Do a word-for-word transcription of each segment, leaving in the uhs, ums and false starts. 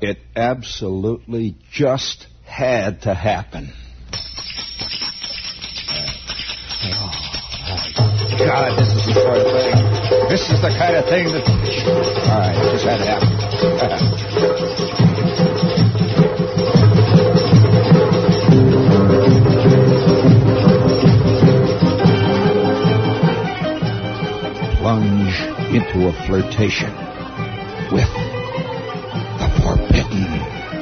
It absolutely just had to happen. Oh, God, this is the sort of thing. This is the kind of thing that... All right, it just had to happen. Plunge into a flirtation with the forbidden.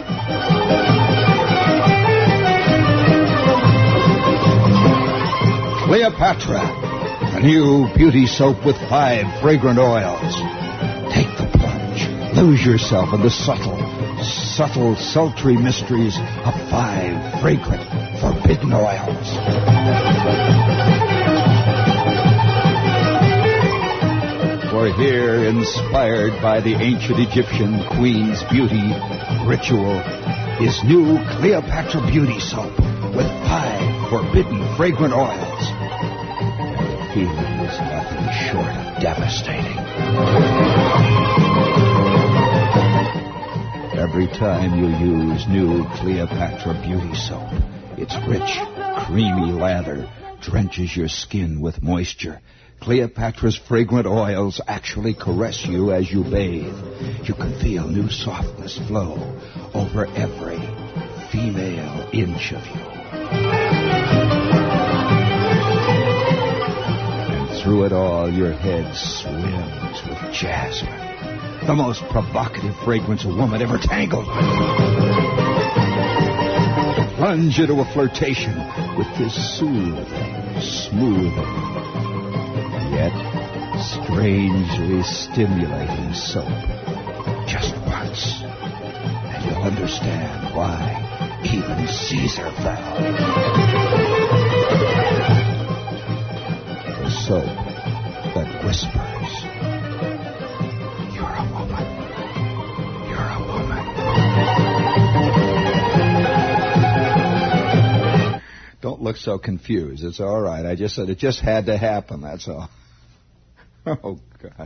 Cleopatra, a new beauty soap with five fragrant oils. Take the plunge. Lose yourself in the subtle, subtle, sultry mysteries of five fragrant, forbidden oils. For here, inspired by the ancient Egyptian queen's beauty ritual, is new Cleopatra Beauty Soap with five forbidden fragrant oils. And the feeling is nothing short of devastating. Every time you use new Cleopatra Beauty Soap, its rich, creamy lather drenches your skin with moisture. Cleopatra's fragrant oils actually caress you as you bathe. You can feel new softness flow over every female inch of you. And through it all, your head swims with jasmine, the most provocative fragrance a woman ever tangled with. Plunge into a flirtation with this soothing, smoothing, yet strangely stimulating soap. Just once, and you'll understand why even Caesar fell. The soap that whispers, "You're a woman. You're a woman." Don't look so confused. It's all right. I just said it just had to happen, that's all. Oh, God.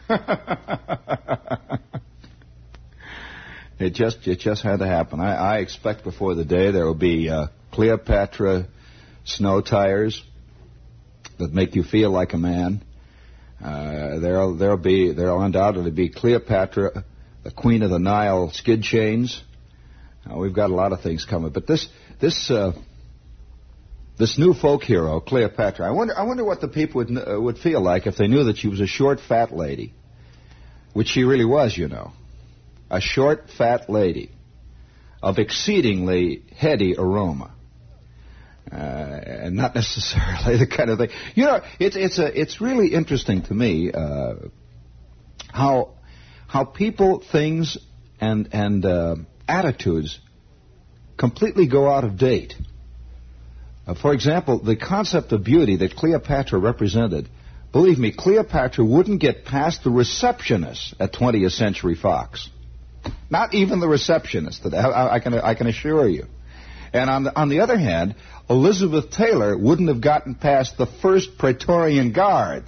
it just it just had to happen. I, I expect before the day there will be uh, Cleopatra snow tires that make you feel like a man. Uh, there'll there'll be there'll undoubtedly be Cleopatra, the Queen of the Nile skid chains. Uh, we've got a lot of things coming, but this this. Uh, This new folk hero, Cleopatra, I wonder I wonder what the people would uh, would feel like if they knew that she was a short, fat lady, which she really was, you know. A short, fat lady of exceedingly heady aroma. Uh, and not necessarily the kind of thing. You know, it's it's a it's really interesting to me uh, how how people, things, and and uh, attitudes completely go out of date. Uh, for example, the concept of beauty that Cleopatra represented, believe me, Cleopatra wouldn't get past the receptionist at twentieth Century Fox. Not even the receptionist. I, I can I can assure you. And on the, on the other hand, Elizabeth Taylor wouldn't have gotten past the first Praetorian Guard.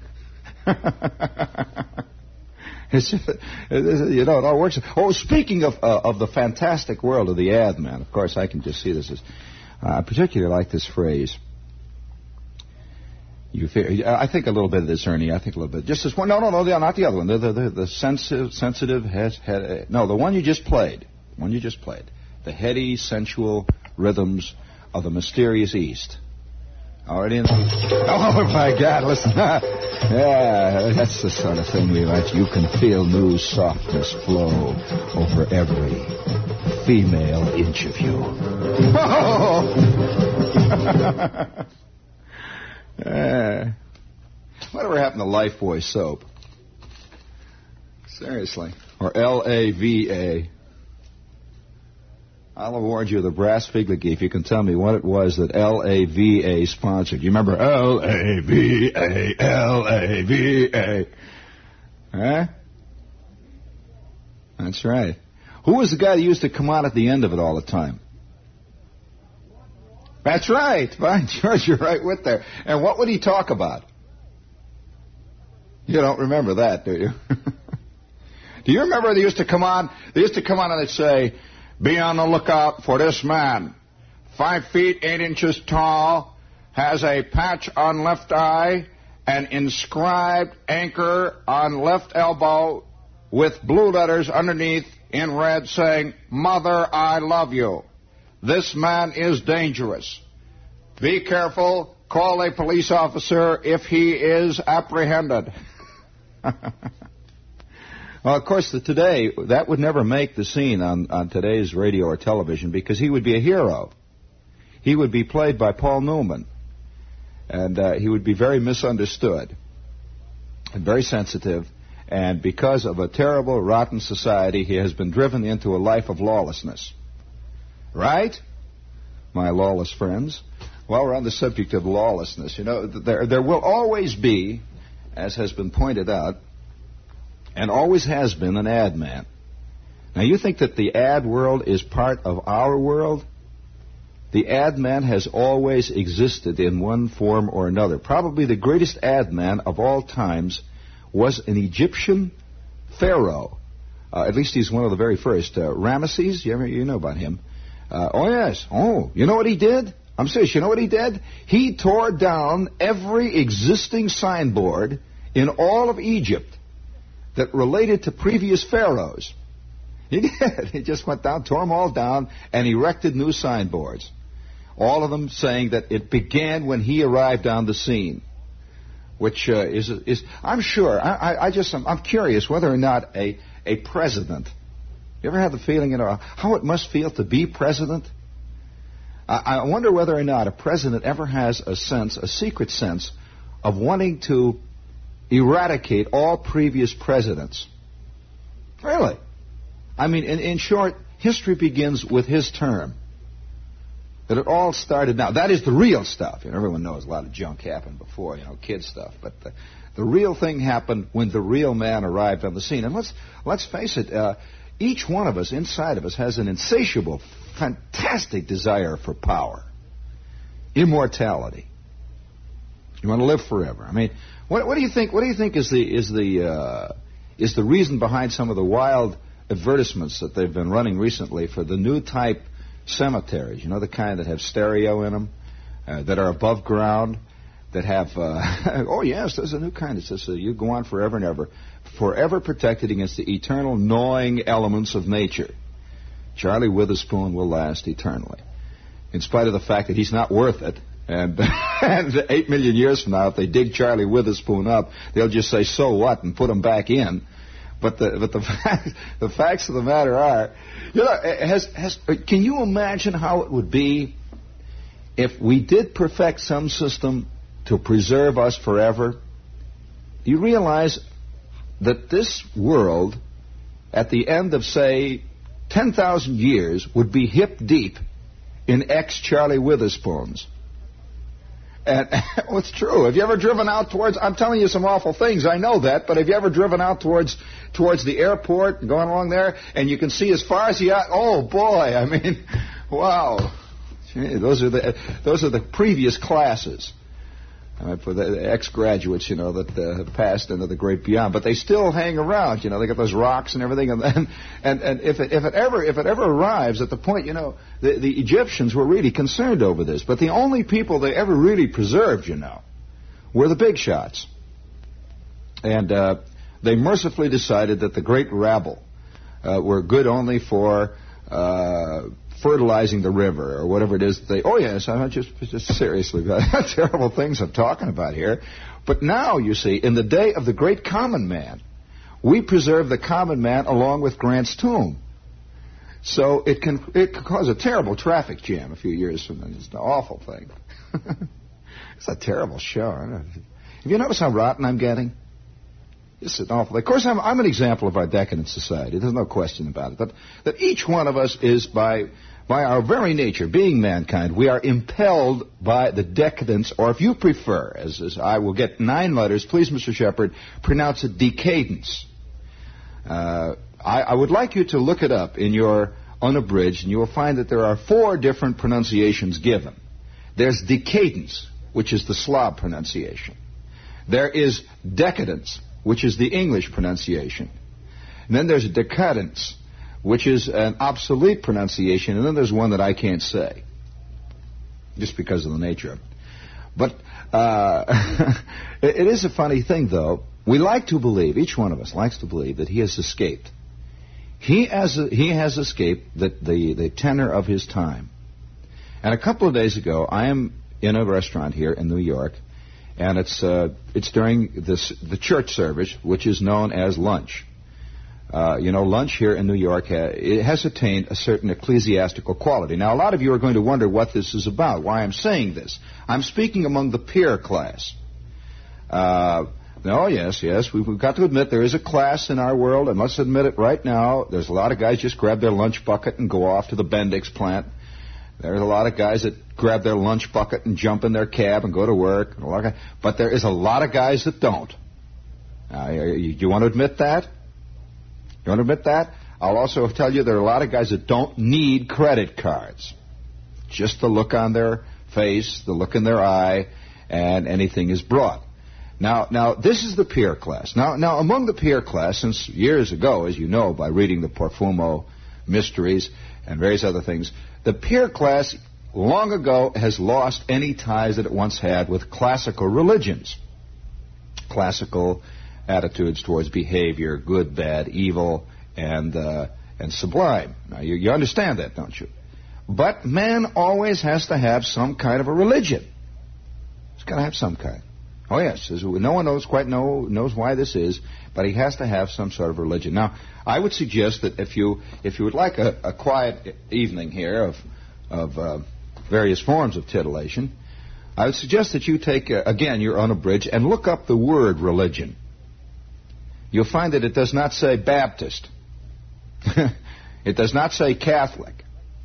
It's just, you know, it all works. Oh, speaking of uh, of the fantastic world of the ad man, of course, I can just see this as. Uh, I particularly like this phrase. You fear, I think a little bit of this, Ernie. I think a little bit. Just this one. No, no, no, not the other one. The the the, the sensitive, sensitive has head. No, the one you just played. The one you just played. The heady, sensual rhythms of the mysterious East. Already in the... Oh, my God, listen. Yeah, that's the sort of thing we like. You can feel new softness flow over every female inch of you. Oh! uh, whatever happened to Lifebuoy soap? Seriously. Or L A V A. I'll award you the brass figurine if you can tell me what it was that L A V A sponsored. You remember L A V A, L A V A? Huh? That's right. Who was the guy that used to come on at the end of it all the time? That's right. Fine, George, you're right with there. And what would he talk about? You don't remember that, do you? Do you remember they used to come on? They used to come on and they'd say, "Be on the lookout for this man. Five feet, eight inches tall, has a patch on left eye, an inscribed anchor on left elbow with blue letters underneath in red saying, 'Mother, I love you.' This man is dangerous. Be careful. Call a police officer if he is apprehended." Well, of course, the, today, that would never make the scene on, on today's radio or television because he would be a hero. He would be played by Paul Newman. And uh, he would be very misunderstood and very sensitive. And because of a terrible, rotten society, he has been driven into a life of lawlessness. Right? My lawless friends. While we're on the subject of lawlessness, you know, there, there will always be, as has been pointed out, and always has been, an ad man. Now, you think that the ad world is part of our world? The ad man has always existed in one form or another. Probably the greatest ad man of all times was an Egyptian pharaoh. Uh, at least he's one of the very first. Uh, Ramesses, you, ever, you know about him. Uh, oh, yes. Oh, you know what he did? I'm serious. You know what he did? He tore down every existing signboard in all of Egypt that related to previous pharaohs. He did. He just went down, tore them all down, and erected new signboards. All of them saying that it began when he arrived on the scene, which uh, is, is, I'm sure, I, I, I just, I'm, I'm curious whether or not a, a president, you ever had the feeling, you know, how it must feel to be president? I, I wonder whether or not a president ever has a sense, a secret sense, of wanting to eradicate all previous presidents. Really? I mean, in, in short, history begins with his term. That it all started now. That is the real stuff. You know, everyone knows a lot of junk happened before, you know, kid stuff. But the, the real thing happened when the real man arrived on the scene. And let's let's face it, uh, each one of us, inside of us, has an insatiable, fantastic desire for power. Immortality. You want to live forever. I mean, what, what do you think? What do you think is the is the uh, is the reason behind some of the wild advertisements that they've been running recently for the new type cemeteries? You know, the kind that have stereo in them, uh, that are above ground, that have. Uh, oh yes, there's a new kind that says uh, you go on forever and ever, forever protected against the eternal gnawing elements of nature. Charlie Witherspoon will last eternally, in spite of the fact that he's not worth it. And, and eight million years from now, if they dig Charlie Witherspoon up, they'll just say, "So what?" and put him back in. But the but the fact, the facts of the matter are, you know, has has can you imagine how it would be if we did perfect some system to preserve us forever? You realize that this world, at the end of say ten thousand years, would be hip deep in ex-Charlie Witherspoons. And well, it's true. Have you ever driven out towards, I'm telling you some awful things, I know that, but have you ever driven out towards towards the airport and going along there, and you can see as far as you got, oh boy, I mean, wow. Gee, those are the those are the previous classes. Uh, for the ex-graduates, you know, that uh, passed into the great beyond, but they still hang around. You know, they got those rocks and everything, and and and, and if it if it ever if it ever arrives at the point, you know, the, the Egyptians were really concerned over this, but the only people they ever really preserved, you know, were the big shots, and uh, they mercifully decided that the great rabble uh, were good only for Uh, fertilizing the river or whatever it is. They, oh yes, I'm just just seriously about terrible things I'm talking about here. But now, you see, in the day of the great common man, we preserve the common man along with Grant's tomb. So it can it can cause a terrible traffic jam a few years from now. It's an awful thing. It's a terrible show. I don't know. Have you noticed how rotten I'm getting? It's an awful. Of course, I'm, I'm an example of our decadent society. There's no question about it. But that each one of us is, by by our very nature, being mankind, we are impelled by the decadence, or if you prefer, as, as I will get nine letters, please, Mister Shepard, pronounce it decadence. Uh, I, I would like you to look it up in your unabridged, and you will find that there are four different pronunciations given. There's decadence, which is the Slav pronunciation. There is decadence, which is the English pronunciation. And then there's decadence, which is an obsolete pronunciation, and then there's one that I can't say, just because of the nature of it. But uh, it, it is a funny thing, though. We like to believe, each one of us likes to believe, that he has escaped. He has, he has escaped the, the, the tenor of his time. And a couple of days ago, I am in a restaurant here in New York, and it's uh, it's during this the church service, which is known as lunch. Uh, you know, lunch here in New York ha- it has attained a certain ecclesiastical quality. Now, a lot of you are going to wonder what this is about, why I'm saying this. I'm speaking among the peer class. Uh, no, yes, yes, we've, we've got to admit there is a class in our world, and let's admit it right now. There's a lot of guys just grab their lunch bucket and go off to the Bendix plant. There's a lot of guys that grab their lunch bucket and jump in their cab and go to work. A lot of guys, but there is a lot of guys that don't. Uh, you, you want to admit that? You want to admit that? I'll also tell you there are a lot of guys that don't need credit cards. Just the look on their face, the look in their eye, and anything is brought. Now, now this is the peer class. Now, now among the peer class, since years ago, as you know, by reading the Porfumo Mysteries and various other things, the peer class long ago has lost any ties that it once had with classical religions. Classical attitudes towards behavior, good, bad, evil, and uh, and sublime. Now, you, you understand that, don't you? But man always has to have some kind of a religion. He's got to have some kind. Oh, yes. No one knows quite know, knows why this is, but he has to have some sort of religion. Now, I would suggest that if you if you would like a, a quiet evening here of of uh, various forms of titillation, I would suggest that you take, uh, again, your unabridged, and look up the word religion. You'll find that it does not say Baptist. It does not say Catholic.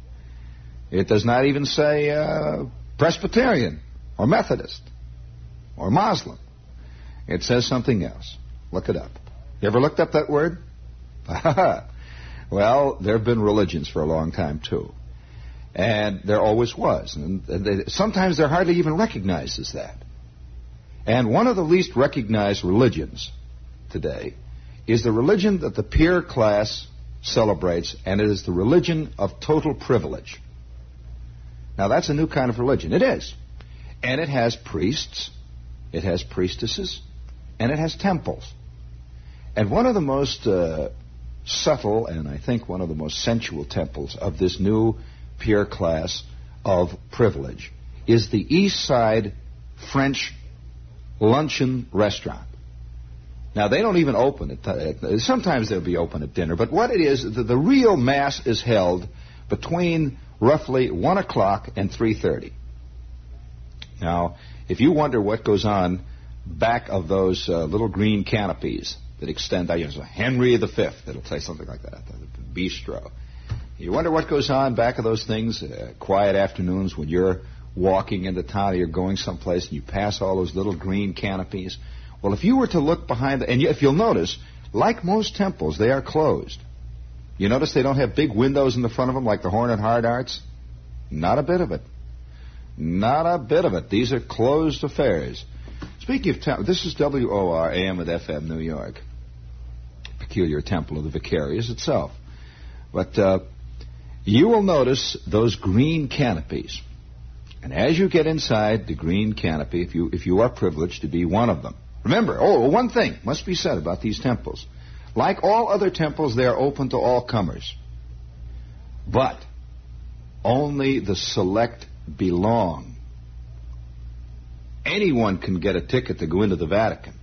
It does not even say uh, Presbyterian or Methodist or Muslim. It says something else. Look it up. You ever looked up that word? Well, there have been religions for a long time, too. And there always was. And they, sometimes they're hardly even recognized as that. And one of the least recognized religions today is the religion that the peer class celebrates, and it is the religion of total privilege. Now, that's a new kind of religion. It is. And it has priests, it has priestesses, and it has temples. And one of the most uh, subtle, and I think one of the most sensual temples of this new peer class of privilege is the East Side French luncheon restaurant. Now, they don't even open it. Sometimes they'll be open at dinner. But what it is, the, the real mass is held between roughly one o'clock and three thirty. Now, if you wonder what goes on back of those uh, little green canopies that extend out, you know, so Henry the Fifth, it'll say something like that, the bistro. You wonder what goes on back of those things, uh, quiet afternoons when you're walking into town or you're going someplace and you pass all those little green canopies. Well, if you were to look behind, the, and if you'll notice, like most temples, they are closed. You notice they don't have big windows in the front of them like the Horn and Hard Arts? Not a bit of it. Not a bit of it. These are closed affairs. Speaking of temples, this is W O R A M with F M New York. Peculiar temple of the Vicarious itself. But uh, you will notice those green canopies. And as you get inside the green canopy, if you if you are privileged to be one of them, remember, oh, one thing must be said about these temples. Like all other temples, they are open to all comers. But only the select belong. Anyone can get a ticket to go into the Vatican.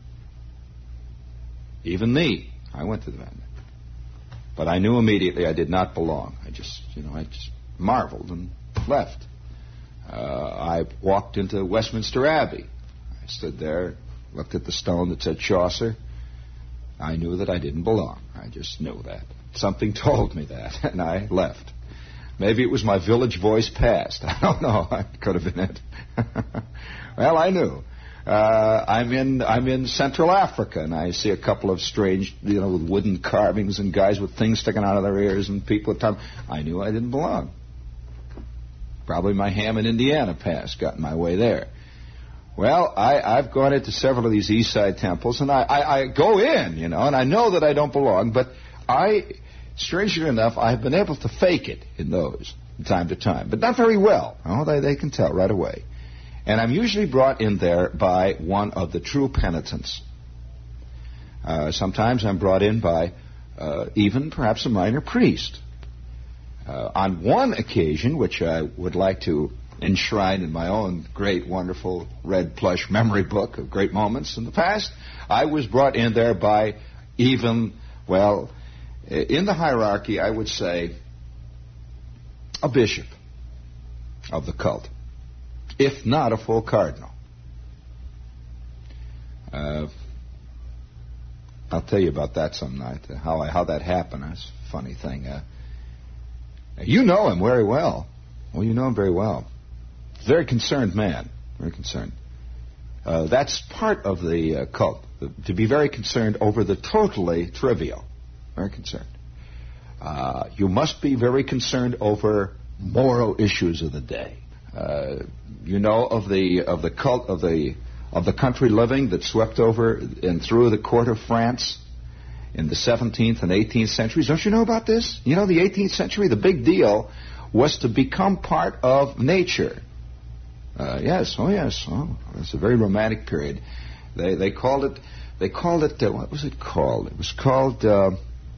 Even me. I went to the Vatican. But I knew immediately I did not belong. I just, you know, I just marveled and left. Uh, I walked into Westminster Abbey. I stood there, looked at the stone that said Chaucer. I knew that I didn't belong. I just knew that. Something told me that, and I left. Maybe it was my village voice past. I don't know. It could have been it. Well, I knew. Uh, I'm in I'm in Central Africa, and I see a couple of strange, you know, with wooden carvings and guys with things sticking out of their ears and people at times. I knew I didn't belong. Probably my Hammond, Indiana pass got in my way there. Well, I, I've gone into several of these East Side temples, and I, I, I go in, you know, and I know that I don't belong, but I, strangely enough, I have been able to fake it in those from time to time, but not very well. Oh, they, they can tell right away. And I'm usually brought in there by one of the true penitents. Uh, sometimes I'm brought in by uh, even perhaps a minor priest. Uh, on one occasion, which I would like to enshrine in my own great, wonderful, red plush memory book of great moments in the past, I was brought in there by even, well, in the hierarchy, I would say, a bishop of the cult, if not a full cardinal. Uh, I'll tell you about that some night, uh, how I, how that happened. That's a funny thing. Uh, you know him very well. Well, you know him very well. Very concerned man. Very concerned. Uh, that's part of the uh, cult, the, to be very concerned over the totally trivial. Very concerned. Uh, you must be very concerned over moral issues of the day. Uh, you know of the of the cult of the of the country living that swept over and through the court of France in the seventeenth and eighteenth centuries. Don't you know about this? You know, the eighteenth century, the big deal was to become part of nature. Uh, yes, oh yes, oh, it's a very romantic period. They they called it they called it uh, what was it called? It was called uh,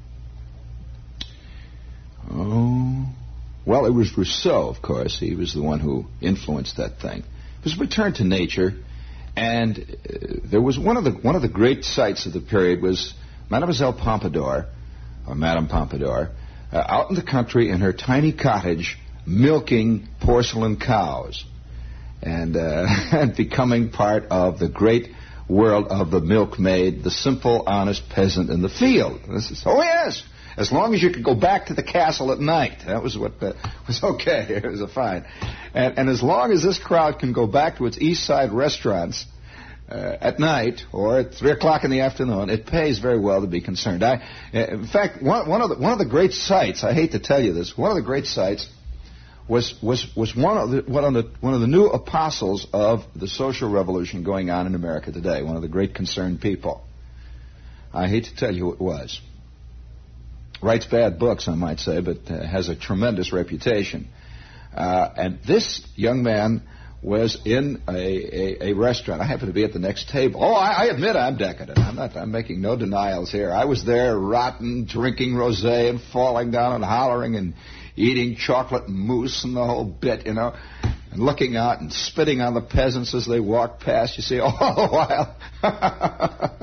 oh well, it was Rousseau, of course. He was the one who influenced that thing. It was a return to nature. And uh, there was one of the one of the great sights of the period was Mademoiselle Pompadour, or Madame Pompadour, uh, out in the country in her tiny cottage, milking porcelain cows, and, uh, and becoming part of the great world of the milkmaid, the simple, honest peasant in the field. This is, oh yes, as long as you could go back to the castle at night, that was what uh, was okay. It was a fine. And, and as long as this crowd can go back to its East Side restaurants uh, at night or at three o'clock in the afternoon, it pays very well to be concerned. I, in fact, one, one of the one of the great sights, I hate to tell you this, one of the great sights was was was one of the one of the one of the new apostles of the social revolution going on in America today. One of the great concerned people. I hate to tell you who it was. Writes bad books, I might say, but uh, has a tremendous reputation. Uh, and this young man was in a, a, a restaurant. I happened to be at the next table. Oh, I, I admit I'm decadent. I'm not. I'm making no denials here. I was there, rotten, drinking rosé and falling down and hollering and eating chocolate mousse and the whole bit, you know, and looking out and spitting on the peasants as they walked past. You see, all the while.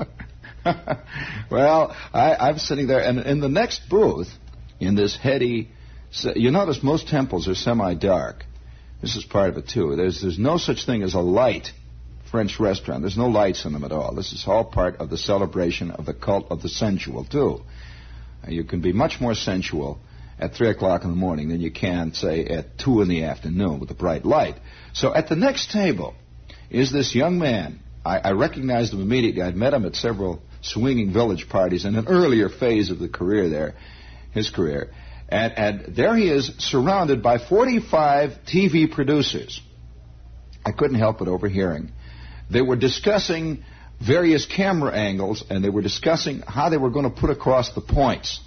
Well, I, I'm sitting there, and in the next booth, in this heady, you notice most temples are semi-dark. This is part of it, too. There's, there's no such thing as a light French restaurant. There's no lights in them at all. This is all part of the celebration of the cult of the sensual, too. You can be much more sensual at three o'clock in the morning than you can, say, at two in the afternoon with a bright light. So at the next table is this young man. I, I recognized him immediately. I'd met him at several swinging village parties in an earlier phase of the career there, his career. And, and there he is, surrounded by forty-five T V producers. I couldn't help but overhearing. They were discussing various camera angles, and they were discussing how they were going to put across the points.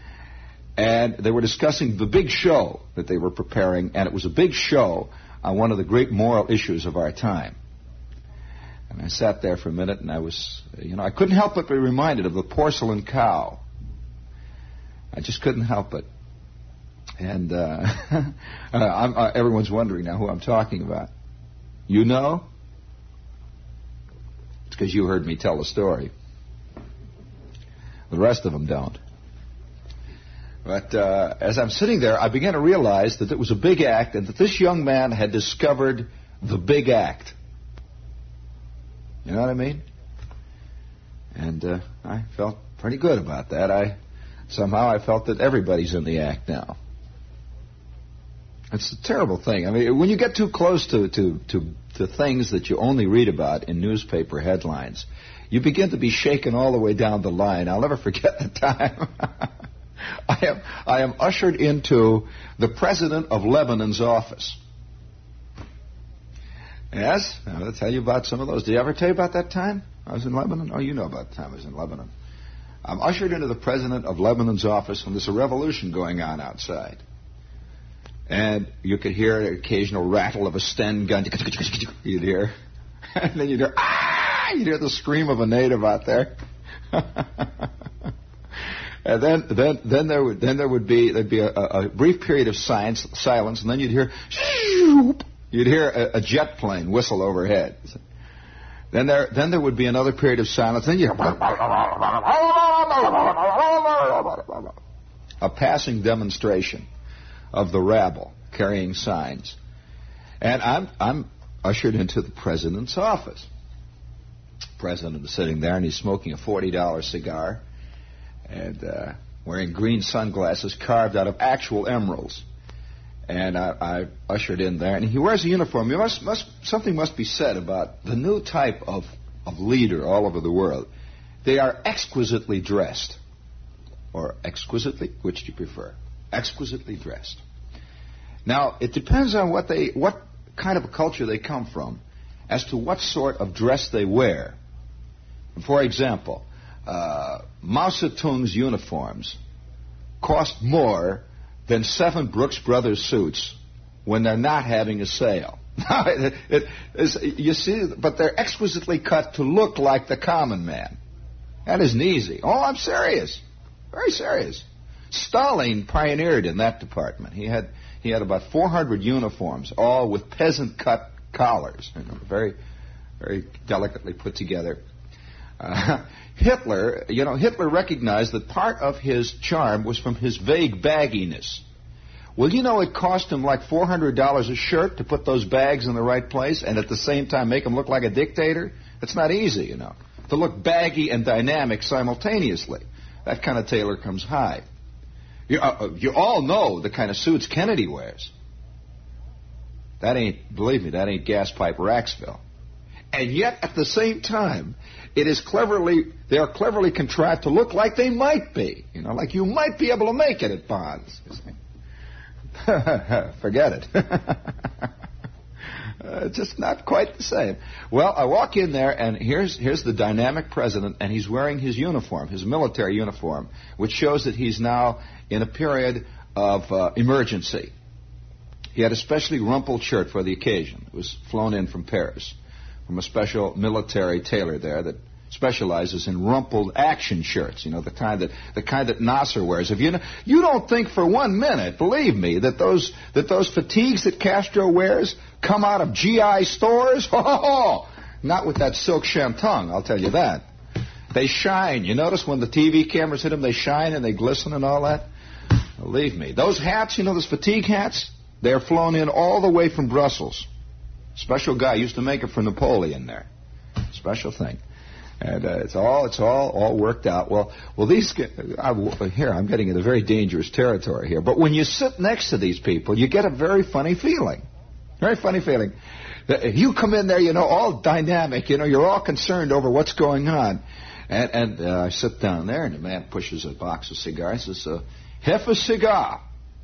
And they were discussing the big show that they were preparing, and it was a big show on one of the great moral issues of our time. And I sat there for a minute, and I was, you know, I couldn't help but be reminded of the porcelain cow. I just couldn't help it. And uh, I'm, uh, everyone's wondering now who I'm talking about. You know? It's because you heard me tell the story. The rest of them don't. But uh, as I'm sitting there, I began to realize that it was a big act, and that this young man had discovered the big act. You know what I mean? And uh, I felt pretty good about that. I somehow I felt that everybody's in the act now. It's a terrible thing. I mean, when you get too close to, to, to, to things that you only read about in newspaper headlines, you begin to be shaken all the way down the line. I'll never forget the time. I am I am ushered into the president of Lebanon's office. Yes, I'll tell you about some of those. Did I ever tell you about that time I was in Lebanon? Oh, you know about the time I was in Lebanon. I'm ushered into the president of Lebanon's office, and there's a revolution going on outside. And you could hear an occasional rattle of a Sten gun. You'd hear. And then you'd hear, ah! You'd hear the scream of a native out there. And then, then, then there would, then there would be, there'd be a, a brief period of silence, silence, and then you'd hear, you'd hear a, a jet plane whistle overhead. Then there, then there would be another period of silence. Then you hear a passing demonstration of the rabble carrying signs, and I'm, I'm ushered into the president's office. The president is sitting there, and he's smoking a forty dollar cigar. And uh, wearing green sunglasses carved out of actual emeralds. And I, I ushered in there, and he wears a uniform. You must, must, something must be said about the new type of, of leader all over the world. They are exquisitely dressed. Or exquisitely? Which do you prefer? Exquisitely dressed. Now, it depends on what they, what kind of a culture they come from as to what sort of dress they wear. For example, Uh, Mao Zedong's uniforms cost more than seven Brooks Brothers suits when they're not having a sale. it, it, it's, you see, but they're exquisitely cut to look like the common man. That isn't easy. Oh, I'm serious. Very serious. Stalin pioneered in that department. He had he had about four hundred uniforms, all with peasant-cut collars, you know, very, very delicately put together. Uh, Hitler, you know, Hitler recognized that part of his charm was from his vague bagginess. Well, you know, it cost him like four hundred dollars a shirt to put those bags in the right place and at the same time make him look like a dictator. It's not easy, you know, to look baggy and dynamic simultaneously. That kind of tailor comes high. You, uh, you all know the kind of suits Kennedy wears. That ain't, believe me, that ain't gas pipe Racksville. And yet, at the same time, it is cleverly, they are cleverly contrived to look like they might be. You know, like you might be able to make it at Bonds. Forget it. uh, just not quite the same. Well, I walk in there, and here's, here's the dynamic president, and he's wearing his uniform, his military uniform, which shows that he's now in a period of uh, emergency. He had a specially rumpled shirt for the occasion. It was flown in from Paris, from a special military tailor there that specializes in rumpled action shirts, you know, the kind that the kind that Nasser wears. If you know, you don't think for one minute, believe me, that those that those fatigues that Castro wears come out of G I stores? Oh, not with that silk shantung, I'll tell you that. They shine. You notice when the T V cameras hit them, they shine and they glisten and all that? Believe me. Those hats, you know, those fatigue hats, they're flown in all the way from Brussels. Special guy used to make it for Napoleon there. Special thing. And uh, it's all it's all all worked out. Well, well, these I, here I'm getting into very dangerous territory here. But when you sit next to these people, you get a very funny feeling. Very funny feeling. If you come in there, you know, all dynamic. You know, you're all concerned over what's going on. And, and uh, I sit down there, and the man pushes a box of cigars. Says, uh, "Half a cigar."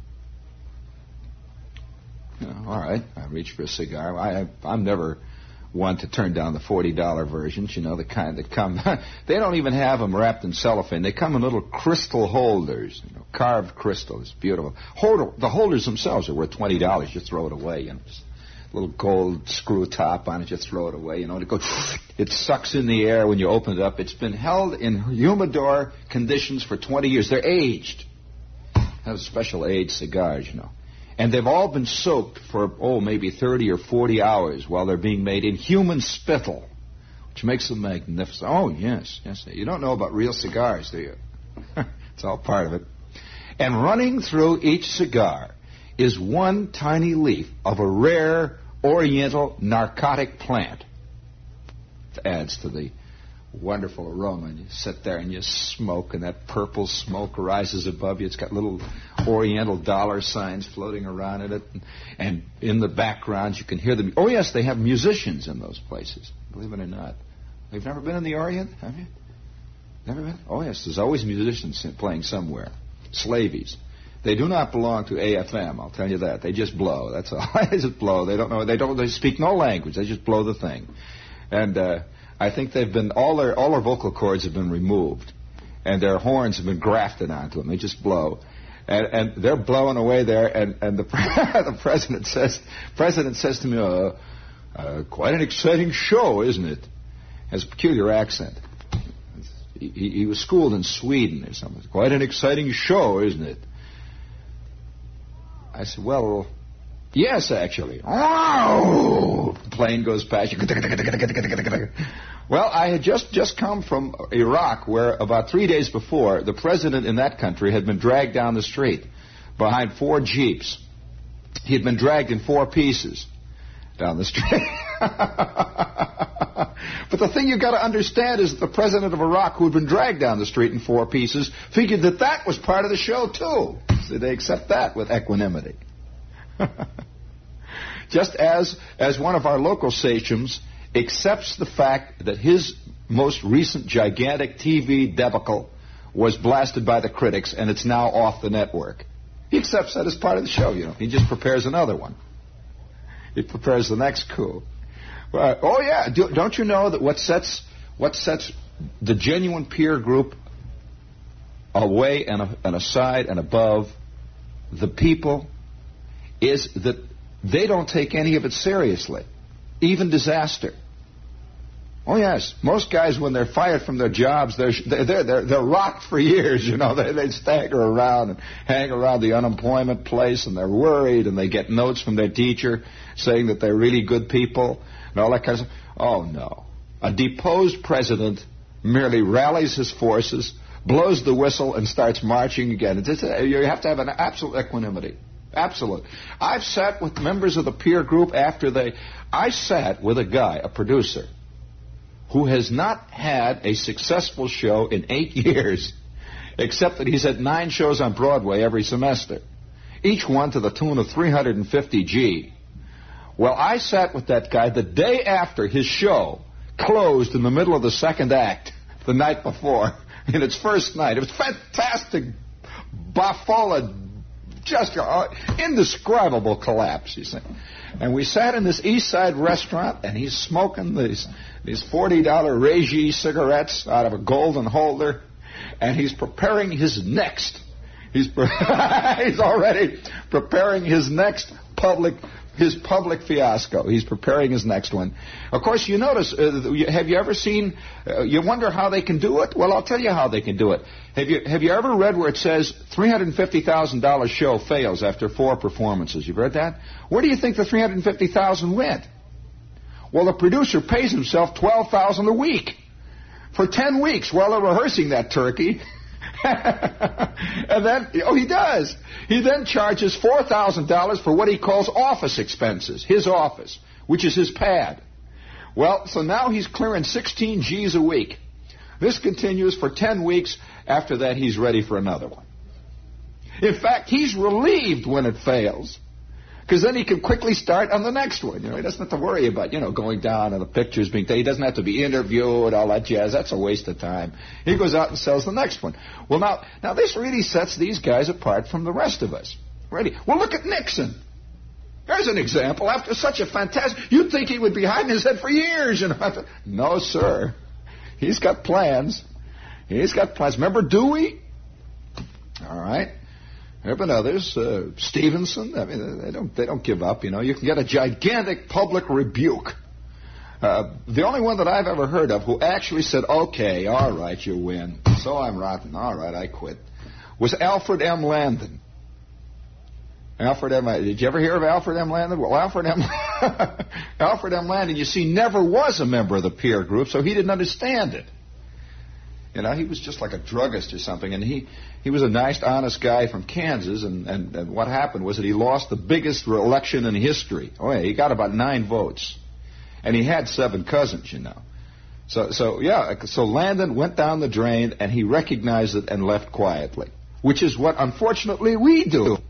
You know, all right, I reach for a cigar. I, I'm never one to turn down the forty dollar versions, you know, the kind that come. They don't even have them wrapped in cellophane. They come in little crystal holders, you know, carved crystal. It's beautiful. Holder, the holders themselves are worth twenty dollars. You throw it away, you know, just a little gold screw top on it. You throw it away, you know. It goes, it sucks in the air when you open it up. It's been held in humidor conditions for twenty years. They're aged. Have special aged cigars, you know. And they've all been soaked for, oh, maybe thirty or forty hours while they're being made in human spittle, which makes them magnificent. Oh, yes, yes. You don't know about real cigars, do you? It's all part of it. And running through each cigar is one tiny leaf of a rare oriental narcotic plant. It adds to the wonderful aroma, and you sit there and you smoke, and that purple smoke rises above you. It's got little oriental dollar signs floating around in it, and, and in the background you can hear them. Oh yes, they have musicians in those places, believe it or not. You've never been in the Orient, have you? Never been? Oh yes, there's always musicians playing somewhere. Slavies. They do not belong to A F M, I'll tell you that. They just blow, that's all. They just blow. They don't know, they don't, they speak no language. They just blow the thing. And, uh, I think they've been, all their all their vocal cords have been removed. and their horns have been grafted onto them. They just blow. And, and they're blowing away there, and, and the, the president says, president says to me, uh, uh, quite an exciting show, isn't it? Has a peculiar accent. He, he was schooled in Sweden or something. Quite an exciting show, isn't it? I said, well, yes, actually. Oh! The plane goes past you. Well, I had just, just come from Iraq, where about three days before, the president in that country had been dragged down the street behind four jeeps. He had been dragged in four pieces down the street. But the thing you've got to understand is that the president of Iraq, who had been dragged down the street in four pieces, figured that that was part of the show, too. So they accept that with equanimity. Just as, as one of our local sachems accepts the fact that his most recent gigantic T V debacle was blasted by the critics and it's now off the network. He accepts that as part of the show, you know. He just prepares another one. He prepares the next coup. Uh, oh, yeah. Do, don't you know that what sets what sets the genuine peer group away and, a, and aside and above the people is that they don't take any of it seriously, even disaster. Oh, yes. Most guys, when they're fired from their jobs, they're they're they're, they're rocked for years, you know. They, they stagger around and hang around the unemployment place, and they're worried, and they get notes from their teacher saying that they're really good people and all that kind of stuff. Oh, no. A deposed president merely rallies his forces, blows the whistle, and starts marching again. It's, you have to have an absolute equanimity. Absolute. I've sat with members of the peer group after they... I sat with a guy, a producer, who has not had a successful show in eight years, except that he's had nine shows on Broadway every semester, each one to the tune of three hundred fifty G. Well, I sat with that guy the day after his show closed in the middle of the second act the night before, in its first night. It was fantastic, Baffola, just uh, indescribable collapse, you see. And we sat in this East Side restaurant, and he's smoking these these forty dollar Régie cigarettes out of a golden holder, and he's preparing his next. He's pre- he's already preparing his next public his public fiasco. He's preparing his next one. Of course, you notice, uh, have you ever seen, uh, you wonder how they can do it? Well, I'll tell you how they can do it. Have you have you ever read where it says three hundred fifty thousand dollars show fails after four performances? You've read that? Where do you think the three hundred fifty thousand dollars went? Well, the producer pays himself twelve thousand dollars a week for ten weeks while they're rehearsing that turkey. And then, oh, he does. He then charges four thousand dollars for what he calls office expenses, his office, which is his pad. Well, so now he's clearing sixteen G's a week. This continues for ten weeks. After that, he's ready for another one. In fact, he's relieved when it fails, because then he can quickly start on the next one. You know, he doesn't have to worry about, you know, going down and the pictures being taken. He doesn't have to be interviewed, all that jazz. That's a waste of time. He goes out and sells the next one. Well, now, now this really sets these guys apart from the rest of us. Ready? Well, look at Nixon. There's an example. After such a fantastic... You'd think he would be hiding his head for years, you know. No, sir. He's got plans. He's got plans. Remember Dewey? All right. There have been others, uh, Stevenson. I mean, they don't they don't give up. You know, you can get a gigantic public rebuke. Uh, the only one that I've ever heard of who actually said, "Okay, all right, you win. So I'm rotten. All right, I quit," was Alfred M. Landon. Alfred M. Did you ever hear of Alfred M. Landon? Well, Alfred M. Alfred M. Landon, you see, never was a member of the peer group, so he didn't understand it. You know, he was just like a druggist or something, and he, he was a nice, honest guy from Kansas, and, and, and what happened was that he lost the biggest election in history. Oh, yeah, he got about nine votes. And he had seven cousins, you know. So, so yeah, so Landon went down the drain, and he recognized it and left quietly, which is what, unfortunately, we do.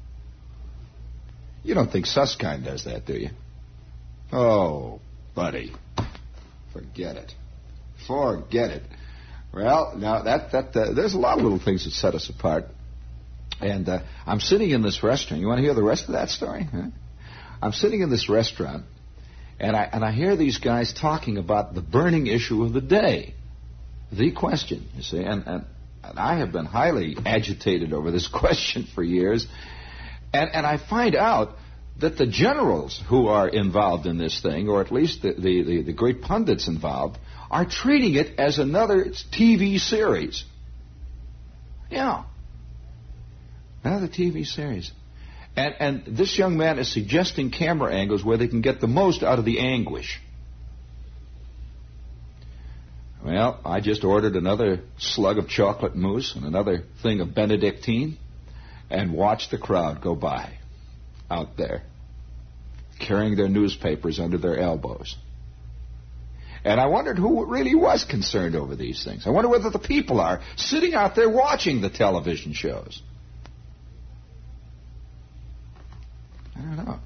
You don't think Susskind does that, do you? Oh, buddy, forget it. Forget it. Well, now that that uh, there's a lot of little things that set us apart. And uh, I'm sitting in this restaurant. You want to hear the rest of that story? Huh? I'm sitting in this restaurant, and I and I hear these guys talking about the burning issue of the day, the question. You see, and and and I have been highly agitated over this question for years, and, and I find out that the generals who are involved in this thing, or at least the, the, the, the great pundits involved, are treating it as another T V series. Yeah. Another T V series. And, and this young man is suggesting camera angles where they can get the most out of the anguish. Well, I just ordered another slug of chocolate mousse and another thing of Benedictine and watched the crowd go by out there, carrying their newspapers under their elbows. And I wondered who really was concerned over these things. I wonder whether the people are sitting out there watching the television shows. I don't know.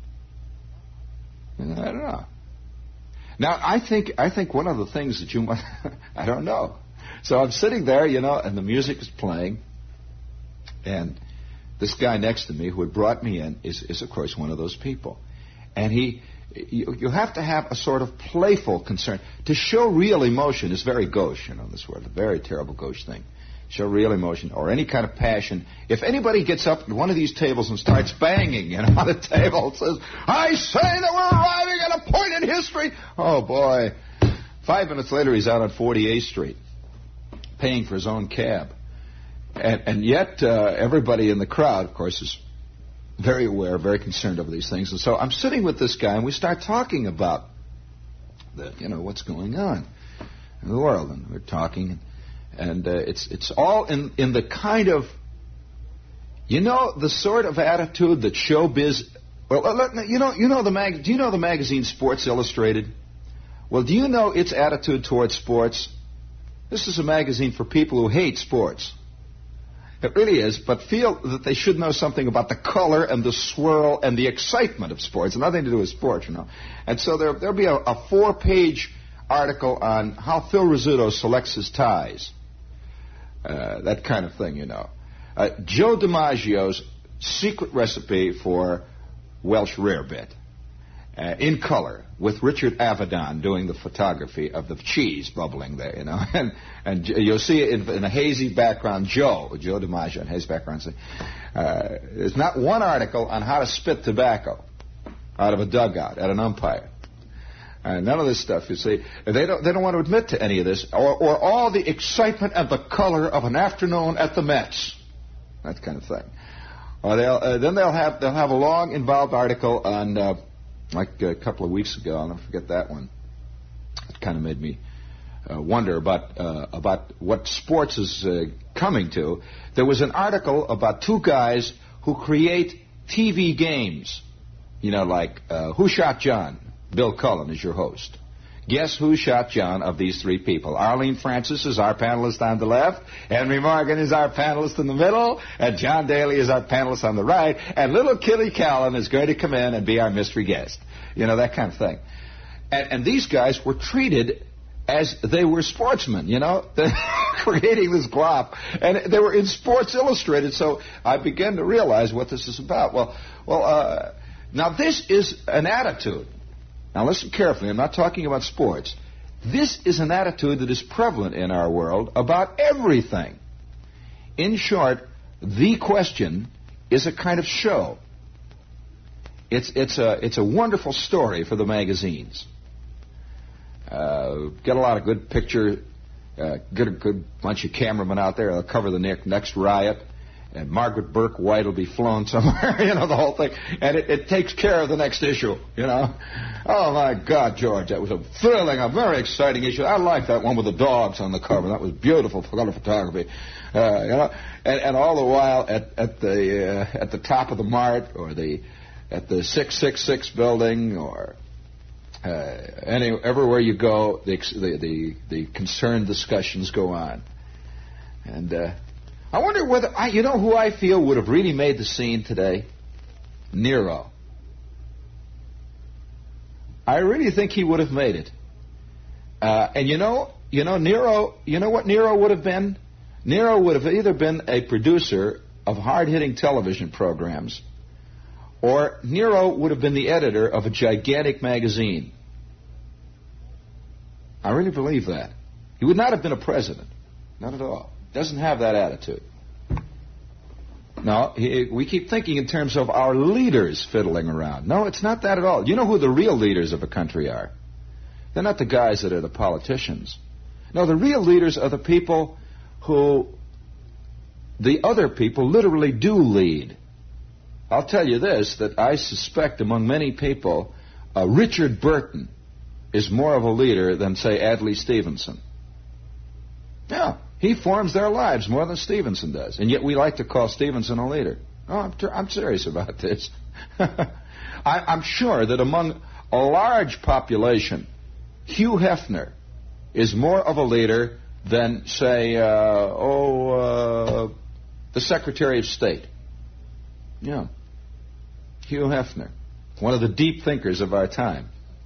I don't know. Now, I think I think one of the things that you might, I don't know. So I'm sitting there, you know, and the music is playing, and this guy next to me who had brought me in is, is of course, one of those people. And he, you, you have to have a sort of playful concern. To show real emotion is very gauche, you know, in this world, a very terrible gauche thing. Show real emotion or any kind of passion. If anybody gets up at one of these tables and starts banging, you know, on the table and says, I say that we're arriving at a point in history. Oh, boy. Five minutes later, he's out on forty-eighth Street, paying for his own cab. And, and yet, uh, everybody in the crowd, of course, is very aware, very concerned over these things. And so I'm sitting with this guy, and we start talking about, the, you know, what's going on in the world. And we're talking, and uh, it's it's all in, in the kind of, you know, the sort of attitude that showbiz. Well, let, you know, you know the mag. Do you know the magazine Sports Illustrated? Well, do you know its attitude towards sports? This is a magazine for people who hate sports. It really is, but feel that they should know something about the color and the swirl and the excitement of sports. Nothing to do with sports, you know. And so there, there'll be a, a four-page article on how Phil Rizzuto selects his ties. Uh, that kind of thing, you know. Uh, Joe DiMaggio's secret recipe for Welsh rarebit. Uh, in color, with Richard Avedon doing the photography of the cheese bubbling there, you know. And and you'll see it in, in a hazy background, Joe, Joe DiMaggio, in hazy background. Uh, there's not one article on how to spit tobacco out of a dugout at an umpire. Uh, none of this stuff, you see. They don't, they don't want to admit to any of this, or, or all the excitement and the color of an afternoon at the Mets. That kind of thing. Or they'll, uh, then they'll have, they'll have a long, involved article on... Uh, Like a couple of weeks ago, I'll never forget that one. It kind of made me uh, wonder about uh, about what sports is uh, coming to. There was an article about two guys who create T V games. You know, like uh, Who Shot John? Bill Cullen is your host. Guess who shot John of these three people? Arlene Francis is our panelist on the left. Henry Morgan is our panelist in the middle. And John Daly is our panelist on the right. And little Killy Callan is going to come in and be our mystery guest. You know, that kind of thing. And, and these guys were treated as they were sportsmen, you know, creating this glop. And they were in Sports Illustrated, so I began to realize what this is about. Well, well, uh, now this is an attitude. Now listen carefully, I'm not talking about sports. This is an attitude that is prevalent in our world about everything. In short, the question is a kind of show. It's, it's, a, it's a wonderful story for the magazines. Uh, get a lot of good picture, uh, get a good bunch of cameramen out there. They'll cover the next, next riot. And Margaret Burke White will be flown somewhere, you know, the whole thing. And it, it takes care of the next issue, you know. Oh, my God, George, that was a thrilling, a very exciting issue. I liked that one with the dogs on the cover. That was beautiful color photography, uh, you know. And, and all the while at, at, the, uh, at the top of the Mart or the at the six six six building or uh, any, everywhere you go, the, the, the, the concerned discussions go on. And... Uh, I wonder whether, I, you know who I feel would have really made the scene today? Nero. I really think he would have made it. Uh, and you know, you know, Nero, you know what Nero would have been? Nero would have either been a producer of hard-hitting television programs, or Nero would have been the editor of a gigantic magazine. I really believe that. He would not have been a president. Not at all. Doesn't have that attitude. No, he, we keep thinking in terms of our leaders fiddling around. No, it's not that at all. You know who the real leaders of a country are? They're not the guys that are the politicians. No, the real leaders are the people who the other people literally do lead. I'll tell you this, that I suspect among many people, uh, Richard Burton is more of a leader than, say, Adlai Stevenson. Yeah, he forms their lives more than Stevenson does. And yet we like to call Stevenson a leader. Oh, I'm, ter- I'm serious about this. I, I'm sure that among a large population, Hugh Hefner is more of a leader than, say, uh, oh, uh, the Secretary of State. Yeah. Hugh Hefner, one of the deep thinkers of our time.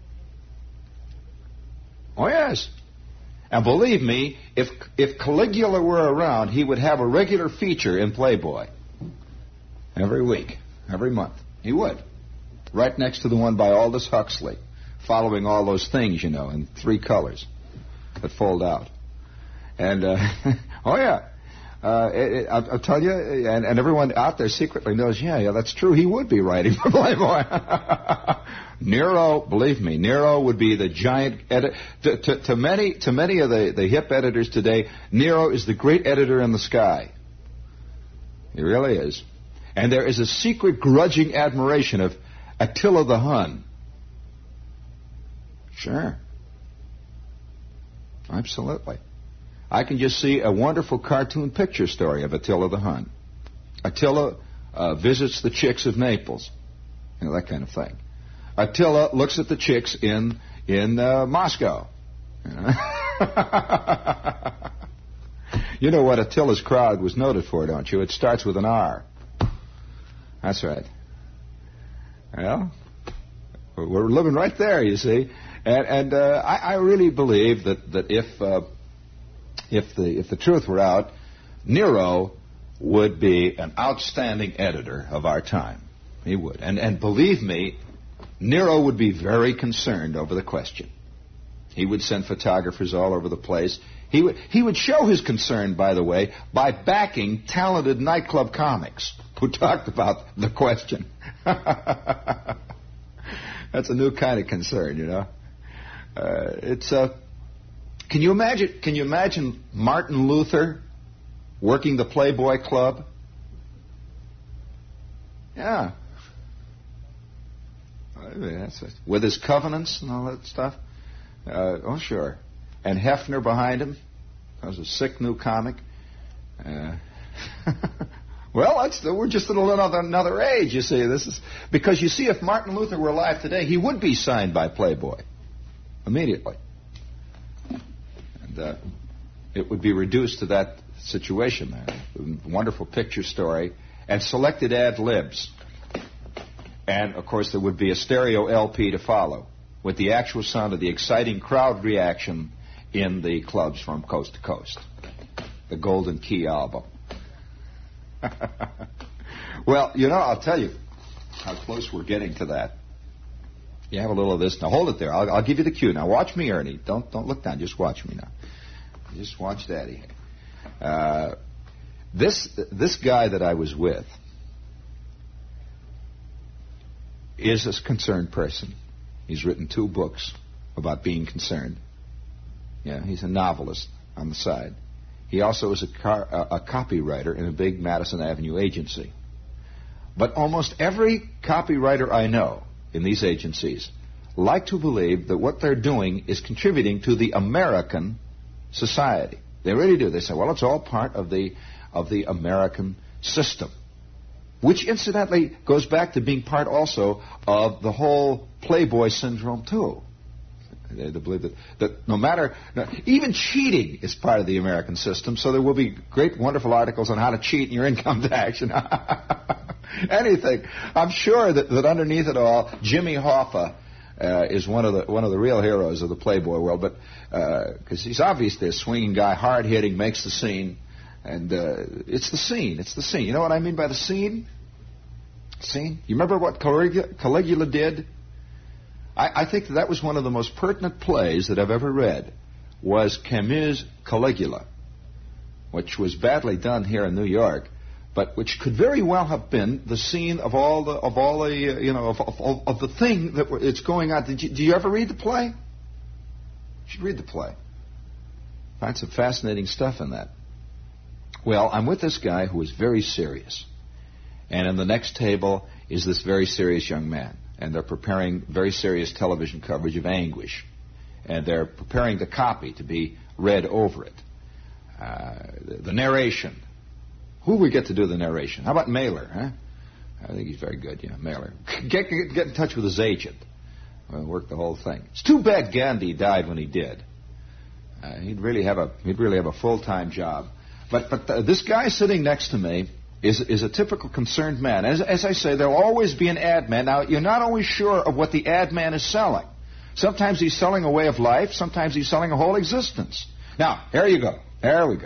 Oh, yes. And believe me, if if Caligula were around, he would have a regular feature in Playboy. Every week, every month. He would. Right next to the one by Aldous Huxley, following all those things, you know, in three colors that fold out. And, uh, oh, yeah. Uh, it, it, I'll, I'll tell you, and, and everyone out there secretly knows, yeah, yeah, that's true. He would be writing for Playboy. Nero, believe me, Nero would be the giant editor. To, to, to many, to many of the, the hip editors today, Nero is the great editor in the sky. He really is. And there is a secret grudging admiration of Attila the Hun. Sure. Absolutely. I can just see a wonderful cartoon picture story of Attila the Hun. Attila uh, visits the chicks of Naples, you know, that kind of thing. Attila looks at the chicks in in uh, Moscow. You know? You know what Attila's crowd was noted for, don't you? It starts with an R. That's right. Well, we're living right there, you see. And, and uh, I, I really believe that that if uh, if the if the truth were out, Nero would be an outstanding editor of our time. He would. And and believe me, Nero would be very concerned over the question. He would send photographers all over the place. He would he would show his concern, by the way, by backing talented nightclub comics who talked about the question. That's a new kind of concern, you know. Uh, it's uh, can you imagine? Can you imagine Martin Luther working the Playboy Club? Yeah, that's it. With his covenants and all that stuff. Uh, oh, sure. And Hefner behind him. That was a sick new comic. Uh, well, that's, we're just in another, another age, you see. This is because, you see, if Martin Luther were alive today, he would be signed by Playboy immediately. And uh, it would be reduced to that situation there. Wonderful picture story and selected ad libs. And, of course, there would be a stereo L P to follow with the actual sound of the exciting crowd reaction in the clubs from coast to coast. The Golden Key album. Well, you know, I'll tell you how close we're getting to that. You have a little of this. Now, hold it there. I'll, I'll give you the cue. Now, watch me, Ernie. Don't don't look down. Just watch me now. Just watch Daddy. Uh, this this guy that I was with is a concerned person. He's written two books about being concerned. Yeah, he's a novelist on the side. He also is a, car, a, a copywriter in a big Madison Avenue agency. But almost every copywriter I know in these agencies like to believe that what they're doing is contributing to the American society. They really do. They say, well, it's all part of the of the American system, which incidentally goes back to being part also of the whole Playboy syndrome too. They believe that, that no matter, even cheating is part of the American system, so there will be great, wonderful articles on how to cheat in your income tax. You know? Anything. I'm sure that, that underneath it all, Jimmy Hoffa uh, is one of the one of the real heroes of the Playboy world, but because uh, he's obviously a swinging guy, hard-hitting, makes the scene, and uh, it's the scene. It's the scene. You know what I mean by the scene? Scene? You remember what Caligula, Caligula did? I, I think that, that was one of the most pertinent plays that I've ever read, was Camus' Caligula. which was badly done here in New York, but which could very well have been the scene of all the of all the uh, you know of, of of the thing that it's going on. Did you, did you ever read the play? You should read the play. Find some fascinating stuff in that. Well, I'm with this guy who is very serious, and in the next table is this very serious young man, and they're preparing very serious television coverage of anguish, and they're preparing the copy to be read over it. Uh, the, the narration. Who we get to do the narration? How about Mailer, huh? I think he's very good, yeah, Mailer. Get, get, get in touch with his agent. We'll work the whole thing. It's too bad Gandhi died when he did. Uh, he'd really have a he'd really have a full-time job. But but uh, this guy sitting next to me is is a typical concerned man. As as I say, there'll always be an ad man. Now, you're not always sure of what the ad man is selling. Sometimes he's selling a way of life. Sometimes he's selling a whole existence. Now, here you go. There we go.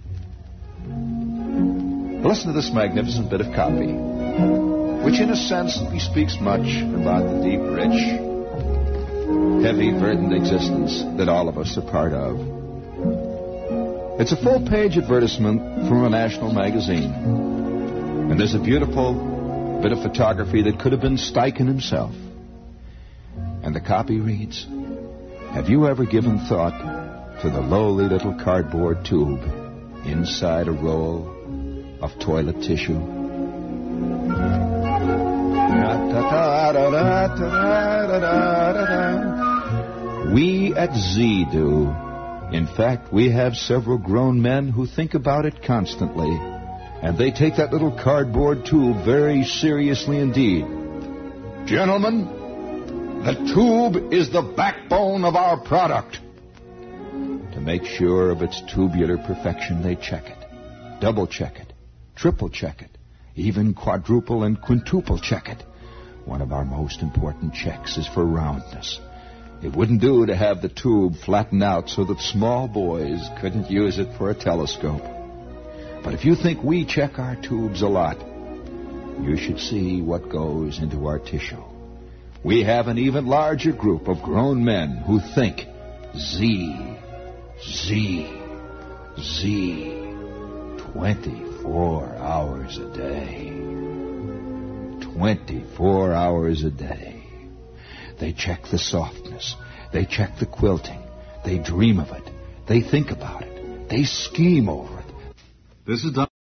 Listen to this magnificent bit of copy, which in a sense bespeaks much about the deep, rich, heavy, burdened existence that all of us are part of. It's a full-page advertisement from a national magazine, and there's a beautiful bit of photography that could have been Steichen himself. And the copy reads, "Have you ever given thought to the lowly little cardboard tube inside a roll of toilet tissue?" We at Z do. In fact, we have several grown men who think about it constantly, and they take that little cardboard tube very seriously indeed. Gentlemen, the tube is the backbone of our product. To make sure of its tubular perfection, they check it, double check it, triple check it, even quadruple and quintuple check it. One of our most important checks is for roundness. It wouldn't do to have the tube flatten out so that small boys couldn't use it for a telescope. But if you think we check our tubes a lot, you should see what goes into our tissue. We have an even larger group of grown men who think Z, Z, Z, twenty-four hours a day. twenty-four hours a day. They check the softness. They check the quilting. They dream of it. They think about it. They scheme over it. This is Don.